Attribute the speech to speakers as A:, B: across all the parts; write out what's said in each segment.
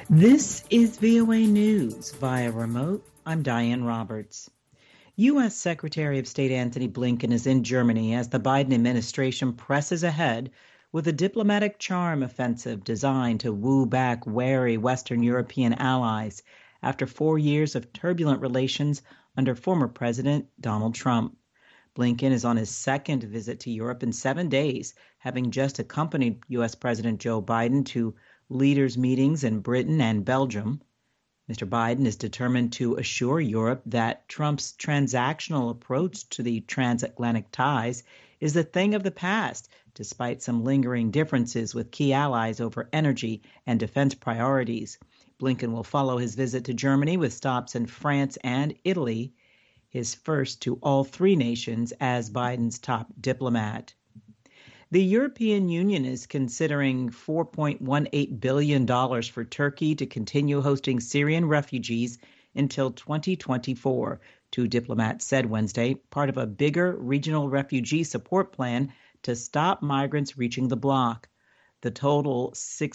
A: This is VOA News via remote. I'm Diane Roberts. U.S. Secretary of State Antony Blinken is in Germany as the Biden administration presses ahead with a diplomatic charm offensive designed to woo back wary Western European allies after 4 years of turbulent relations under former President Donald Trump. Blinken is on his second visit to Europe in 7 days, having just accompanied U.S. President Joe Biden to leaders' meetings in Britain and Belgium. Mr. Biden is determined to assure Europe that Trump's transactional approach to the transatlantic ties is a thing of the past, despite some lingering differences with key allies over energy and defense priorities. Blinken will follow his visit to Germany with stops in France and Italy, his first to all three nations as Biden's top diplomat. The European Union is considering $4.18 billion for Turkey to continue hosting Syrian refugees until 2024, two diplomats said Wednesday, part of a bigger regional refugee support plan to stop migrants reaching the bloc. The total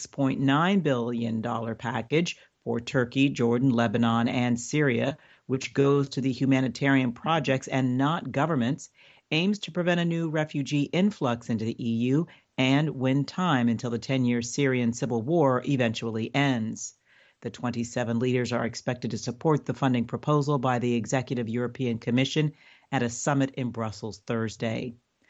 A: $6.9 billion package for Turkey, Jordan, Lebanon, and Syria, which goes to the humanitarian projects and not governments, aims to prevent a new refugee influx into the EU and win time until the 10-year Syrian civil war eventually ends. The 27 leaders are expected to support the funding proposal by the Executive European Commission at a summit in Brussels Thursday.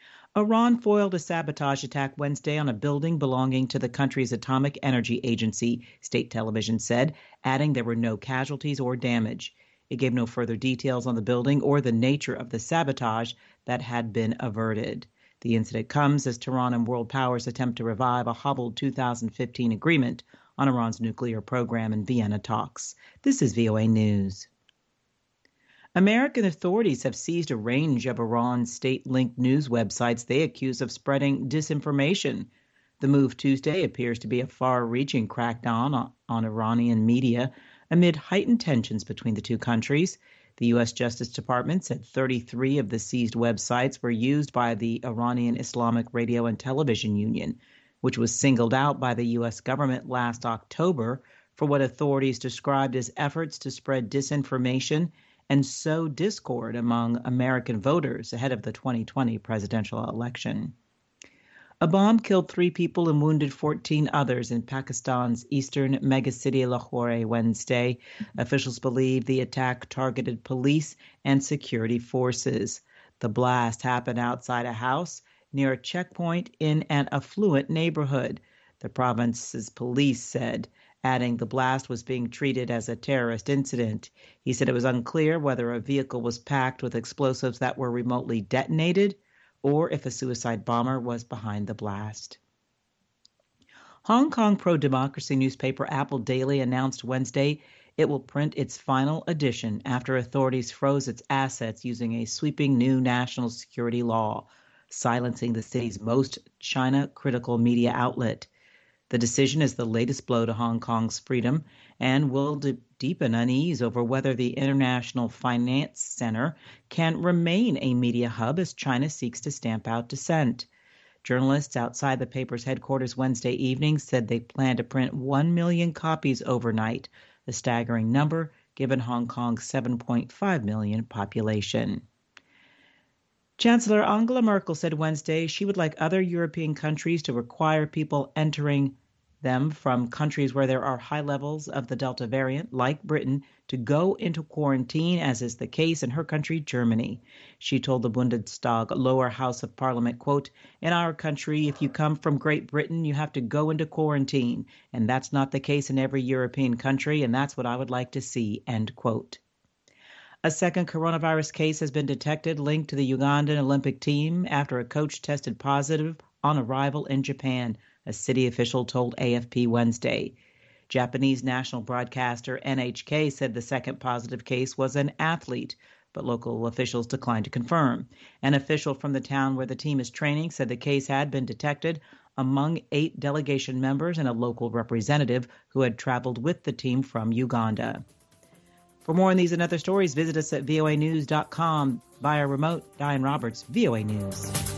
A: Iran foiled a sabotage attack Wednesday on a building belonging to the country's Atomic Energy Agency, state television said, adding there were no casualties or damage. It gave no further details on the building or the nature of the sabotage that had been averted. The incident comes as Tehran and world powers attempt to revive a hobbled 2015 agreement on Iran's nuclear program in Vienna talks. This is VOA News. American authorities have seized a range of Iran's state-linked news websites they accuse of spreading disinformation. The move Tuesday appears to be a far-reaching crackdown on Iranian media amid heightened tensions between the two countries. The U.S. Justice Department said 33 of the seized websites were used by the Iranian Islamic Radio and Television Union, which was singled out by the U.S. government last October for what authorities described as efforts to spread disinformation and sow discord among American voters ahead of the 2020 presidential election. A bomb killed 3 people and wounded 14 others in Pakistan's eastern megacity Lahore Wednesday. Officials believe the attack targeted police and security forces. The blast happened outside a house near a checkpoint in an affluent neighborhood, the province's police said, adding the blast was being treated as a terrorist incident. He said it was unclear whether a vehicle was packed with explosives that were remotely detonated or if a suicide bomber was behind the blast. Hong Kong pro-democracy newspaper Apple Daily announced Wednesday it will print its final edition after authorities froze its assets using a sweeping new national security law, silencing the city's most China-critical media outlet. The decision is the latest blow to Hong Kong's freedom and will deepen unease over whether the International Finance Center can remain a media hub as China seeks to stamp out dissent. Journalists outside the paper's headquarters Wednesday evening said they plan to print 1 million copies overnight, a staggering number given Hong Kong's 7.5 million population. Chancellor Angela Merkel said Wednesday she would like other European countries to require people entering them from countries where there are high levels of the Delta variant, like Britain, to go into quarantine, as is the case in her country, Germany. She told the Bundestag lower house of parliament, quote, "In our country, if you come from Great Britain, you have to go into quarantine, and that's not the case in every European country, and that's what I would like to see," end quote. A second coronavirus case has been detected linked to the Ugandan Olympic team after a coach tested positive on arrival in Japan, a city official told AFP Wednesday. Japanese national broadcaster NHK said the second positive case was an athlete, but local officials declined to confirm. An official from the town where the team is training said the case had been detected among 8 delegation members and a local representative who had traveled with the team from Uganda. For more on these and other stories, visit us at voanews.com via remote. Diane Roberts, VOA News.